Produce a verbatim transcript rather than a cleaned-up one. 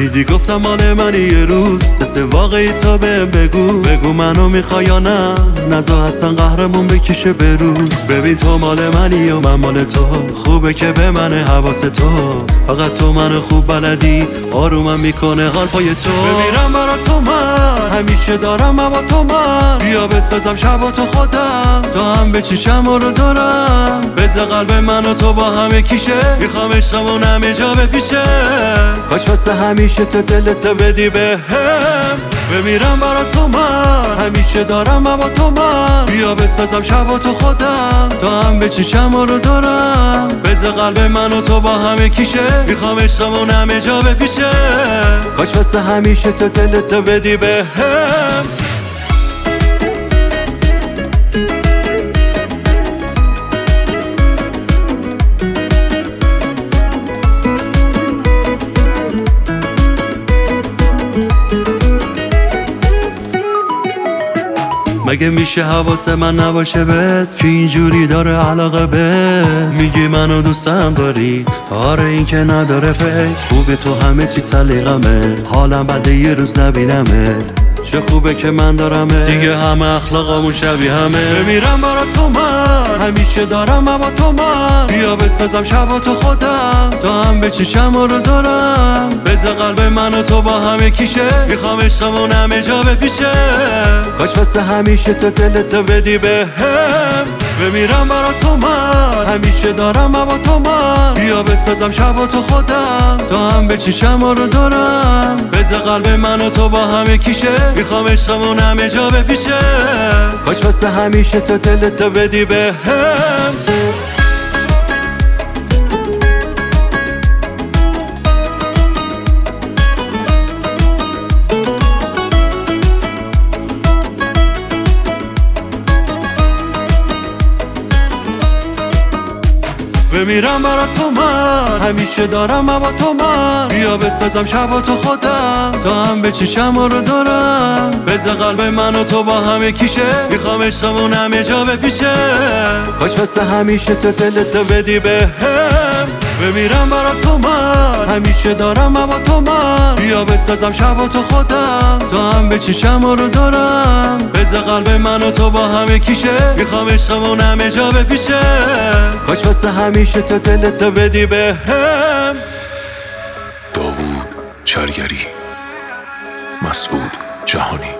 دیدی گفتم مال منی یه روز، قصه واقعی تا بهم بگو. بگو منو میخوای یا نه، نزا حسن قهرمون بکشه به روز. ببین تو مال منی و من مال تو، خوبه که به من حواس تو. فقط تو منو خوب بلدی، آرومم میکنه حال پای تو. بمیرم برا تو من، همیشه دارم من با تو من. بیا بسازم شب تو خودم، تا هم به چیشم رو دارم. بذار قلب من و تو با همه کیشه، میخوام عشقمون همه جا بپیچه. کاش واسه همیشه تو دلتو بدی بهم. بمیرم برا تو من، همیشه دارم من با تو من. بیا بسازم شب تو خودم، تا هم به چیشم رو دارم. بذار قلب من و تو با همه کیشه، میخوام عشقمون همه جا بپیچه. کاش واسه همیشه تو دلتو بدی بهم. مگه میشه حواس من نباشه بهت، که اینجوری داره علاقه بهت. میگی منو دوستم داری، آره این که نداره فکر. خوبه تو همه چی سلیقمه، حالم بده یه روز نبینمت. چه خوبه که من دارمه، دیگه همه اخلاقامون شبیه همه. بمیرم برا تو من، همیشه دارم من با تو من. بیا بسازم شب تو خودم، تا هم به چیشم رو دارم. بذار قلب من و تو با همه کیشه، میخوام عشقمون همه جا بپیچه. کاش واسه همیشه تو دلتو بدی بهم. بمیرم برا تو من، همیشه دارم من با تو من. بیا بسازم شب تو خودم، تا هم به چیشم رو دارم. بذار قلب من و تو با همه کیشه، میخوام عشقمون همه جا بپیچه. کاش واسه همیشه تو دلتو بدی بهم. بمیرم برا تو من، همیشه دارم من با تو من. بیا بسازم شب تو خودم، تا هم به چیشم رو دارم. بذار قلب من و تو با همه کیشه، میخوام عشقمون همه جا بپیچه. کاش واسه همیشه تو دلتو بدی بهم. بمیرم برا تو من، همیشه دارم من با تو من. بیا بسازم شب تو خودم، تا هم به چیشم رو دارم. بذار قلب من و تو با همه کیشه، میخوام عشقمون همه جا بپیچه. کاش واسه همیشه تو دلتو بدی بهم. داوود چرگری، مسعود جهانی.